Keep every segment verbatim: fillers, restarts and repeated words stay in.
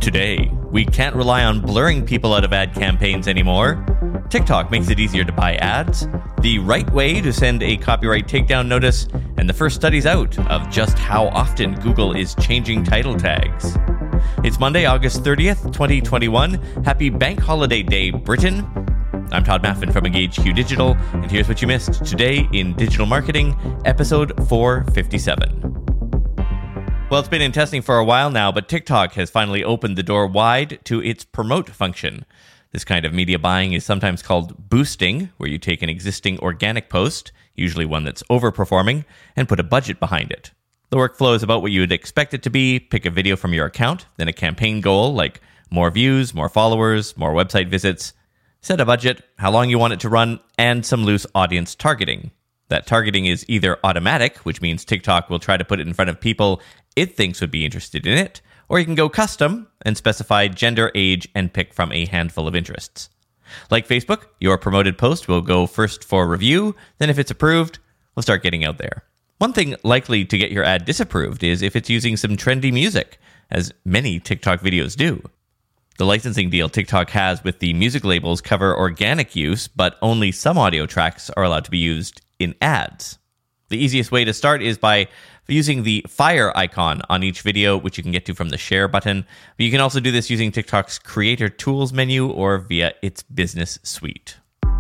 Today, we can't rely on blurring people out of ad campaigns anymore. TikTok makes it easier to buy ads. The right way to send a copyright takedown notice. And the first studies out of just how often Google is changing title tags. It's Monday, August thirtieth, twenty twenty-one. Happy Bank Holiday Day, Britain. I'm Todd Maffin from Engage Q Digital, and here's what you missed today in Digital Marketing, episode four fifty-seven. Well, it's been in testing for a while now, but TikTok has finally opened the door wide to its promote function. This kind of media buying is sometimes called boosting, where you take an existing organic post, usually one that's overperforming, and put a budget behind it. The workflow is about what you would expect it to be: pick a video from your account, then a campaign goal like more views, more followers, more website visits, set a budget, how long you want it to run, and some loose audience targeting. That targeting is either automatic, which means TikTok will try to put it in front of people it thinks would be interested in it, or you can go custom and specify gender, age, and pick from a handful of interests. Like Facebook, your promoted post will go first for review, then if it's approved, we'll start getting out there. One thing likely to get your ad disapproved is if it's using some trendy music, as many TikTok videos do. The licensing deal TikTok has with the music labels cover organic use, but only some audio tracks are allowed to be used in ads. The easiest way to start is by using the fire icon on each video, which you can get to from the share button. But you can also do this using TikTok's creator tools menu or via its business suite.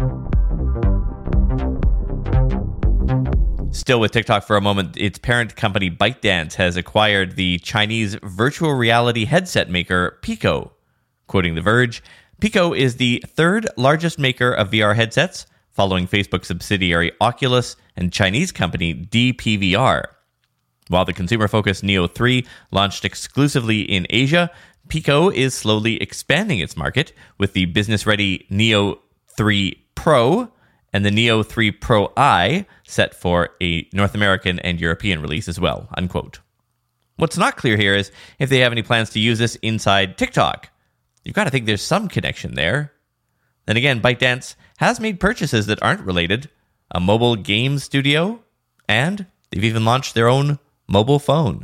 Still with TikTok for a moment, its parent company ByteDance has acquired the Chinese virtual reality headset maker Pico. Quoting The Verge, Pico is the third largest maker of V R headsets, following Facebook subsidiary Oculus and Chinese company D P V R. While the consumer-focused Neo three launched exclusively in Asia, Pico is slowly expanding its market with the business-ready Neo three Pro and the Neo three Pro I set for a North American and European release as well, unquote. What's not clear here is if they have any plans to use this inside TikTok. You've got to think there's some connection there. Then again, ByteDance has made purchases that aren't related, a mobile game studio, and they've even launched their own mobile phone.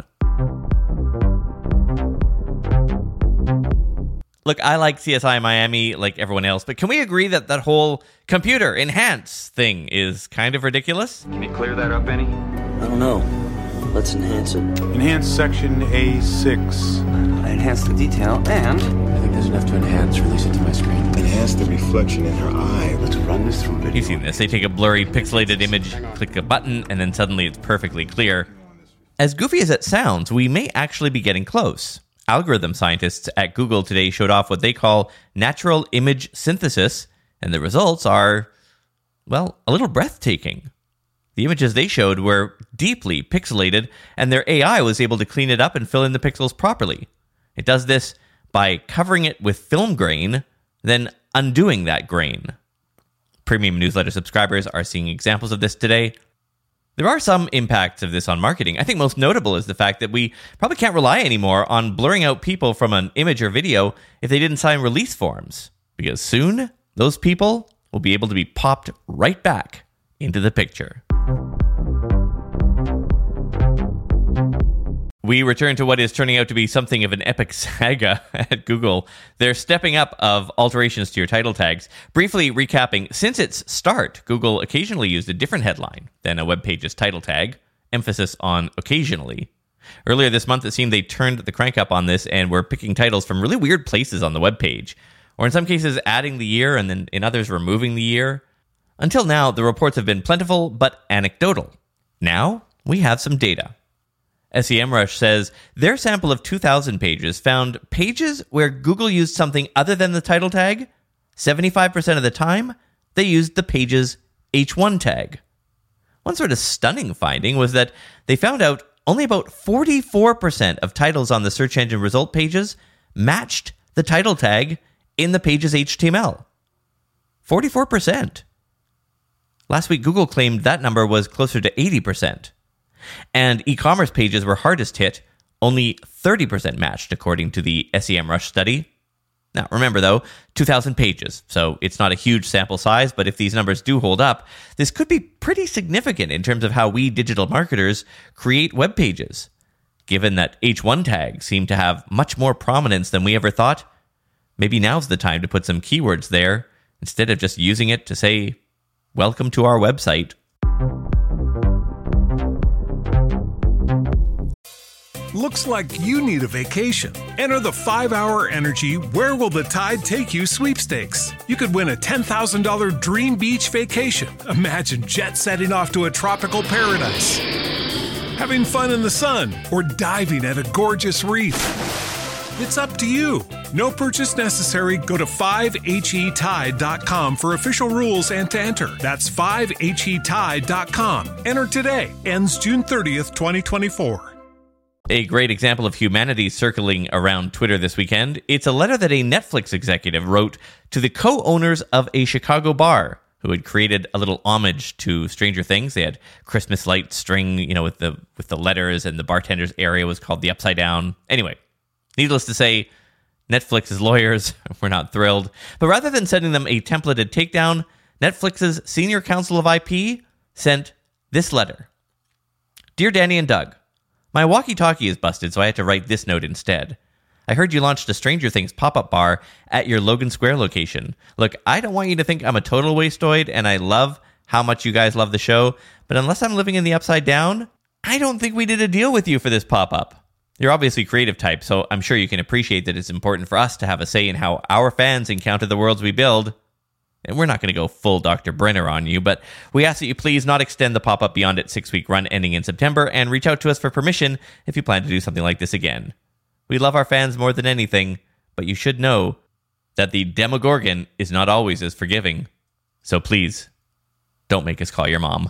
Look, I like C S I Miami like everyone else, but can we agree that that whole computer enhance thing is kind of ridiculous? Can you clear that up any? I don't know. Let's enhance it. Enhance section A six. I enhance the detail and... I think there's enough to enhance. Release it to my screen. Enhance the reflection in her eye. Let's run this through video. You've seen this. They take a blurry, pixelated image, click a button, and then suddenly it's perfectly clear. As goofy as it sounds, we may actually be getting close. Algorithm scientists at Google today showed off what they call natural image synthesis, and the results are, well, a little breathtaking. The images they showed were deeply pixelated, and their A I was able to clean it up and fill in the pixels properly. It does this by covering it with film grain, then undoing that grain. Premium newsletter subscribers are seeing examples of this today. There are some impacts of this on marketing. I think most notable is the fact that we probably can't rely anymore on blurring out people from an image or video if they didn't sign release forms, because soon those people will be able to be popped right back into the picture. We return to what is turning out to be something of an epic saga at Google. They're stepping up of alterations to your title tags. Briefly recapping, since its start, Google occasionally used a different headline than a web page's title tag, emphasis on occasionally. Earlier this month, it seemed they turned the crank up on this and were picking titles from really weird places on the web page, or in some cases adding the year and then in others removing the year. Until now, the reports have been plentiful but anecdotal. Now, we have some data. SEMrush says their sample of two thousand pages found pages where Google used something other than the title tag. seventy-five percent of the time, they used the page's H one tag. One sort of stunning finding was that they found out only about forty-four percent of titles on the search engine result pages matched the title tag in the page's H T M L. forty-four percent. Last week, Google claimed that number was closer to eighty percent. And e-commerce pages were hardest hit, only thirty percent matched, according to the SEMrush study. Now, remember, though, two thousand pages, so it's not a huge sample size, but if these numbers do hold up, this could be pretty significant in terms of how we digital marketers create web pages. given that H one tags seem to have much more prominence than we ever thought, maybe now's the time to put some keywords there instead of just using it to say, welcome to our website. Looks like you need a vacation. Enter the five hour Energy Where Will the Tide Take You sweepstakes. You could win a ten thousand dollars dream beach vacation. Imagine jet setting off to a tropical paradise, having fun in the sun, or diving at a gorgeous reef. It's up to you. No purchase necessary. Go to five H E tide dot com for official rules and to enter. That's five H E tide dot com. Enter today. Ends June thirtieth, twenty twenty-four. A great example of humanity circling around Twitter this weekend. It's a letter that a Netflix executive wrote to the co-owners of a Chicago bar who had created a little homage to Stranger Things. They had Christmas light string, you know, with the with the letters, and the bartender's area was called the Upside Down. Anyway, needless to say, Netflix's lawyers were not thrilled. But rather than sending them a templated takedown, Netflix's senior counsel of I P sent this letter. Dear Danny and Doug, my walkie-talkie is busted, so I had to write this note instead. I heard you launched a Stranger Things pop-up bar at your Logan Square location. Look, I don't want you to think I'm a total wastoid, and I love how much you guys love the show, but unless I'm living in the Upside Down, I don't think we did a deal with you for this pop-up. You're obviously creative type, so I'm sure you can appreciate that it's important for us to have a say in how our fans encounter the worlds we build. And we're not going to go full Doctor Brenner on you, but we ask that you please not extend the pop-up beyond its six-week run ending in September, and reach out to us for permission if you plan to do something like this again. We love our fans more than anything, but you should know that the Demogorgon is not always as forgiving. So please, don't make us call your mom.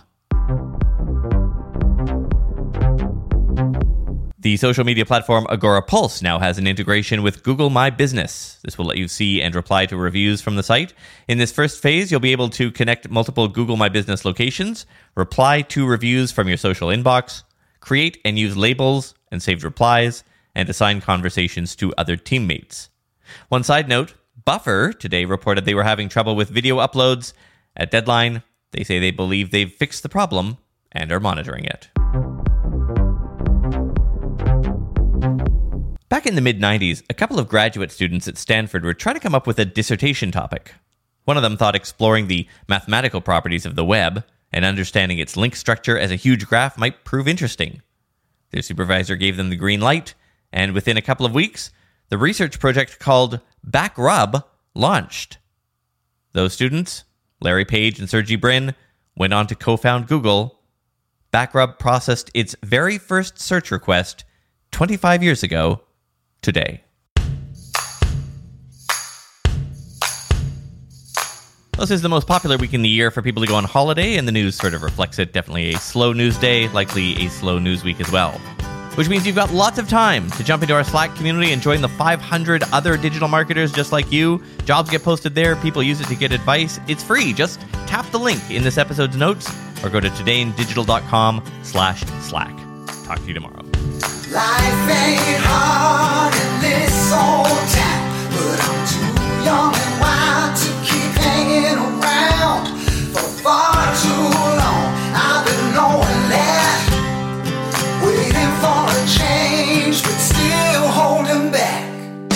The social media platform Agora Pulse now has an integration with Google My Business. This will let you see and reply to reviews from the site. In this first phase, you'll be able to connect multiple Google My Business locations, reply to reviews from your social inbox, create and use labels and saved replies, and assign conversations to other teammates. One side note, Buffer today reported they were having trouble with video uploads. At Deadline, they say they believe they've fixed the problem and are monitoring it. Back in the mid nineties, a couple of graduate students at Stanford were trying to come up with a dissertation topic. One of them thought exploring the mathematical properties of the web and understanding its link structure as a huge graph might prove interesting. Their supervisor gave them the green light, and within a couple of weeks, the research project called BackRub launched. Those students, Larry Page and Sergey Brin, went on to co-found Google. BackRub processed its very first search request twenty-five years ago today. This is the most popular week in the year for people to go on holiday, and the news sort of reflects it. Definitely a slow news day, likely a slow news week as well. Which means you've got lots of time to jump into our Slack community and join the five hundred other digital marketers just like you. Jobs get posted there. People use it to get advice. It's free. Just tap the link in this episode's notes or go to todayindigital.com slash Slack. Talk to you tomorrow. Life ain't hard in this old town, but I'm too young and wild to keep hanging around for far too long. I've been knowing that, waiting for a change, but still holding back.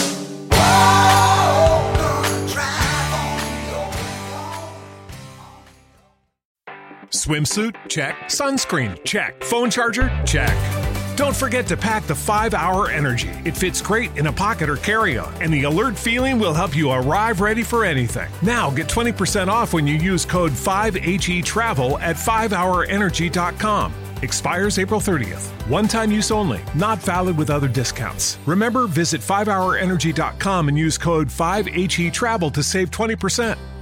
Whoa, gonna drive on your own. Swimsuit? Check. Sunscreen? Check. Phone charger? Check. Don't forget to pack the five hour Energy. It fits great in a pocket or carry-on, and the alert feeling will help you arrive ready for anything. Now get twenty percent off when you use code five H E travel at five hour energy dot com. Expires April thirtieth. One-time use only. Not valid with other discounts. Remember, visit five hour energy dot com and use code five H E travel to save twenty percent.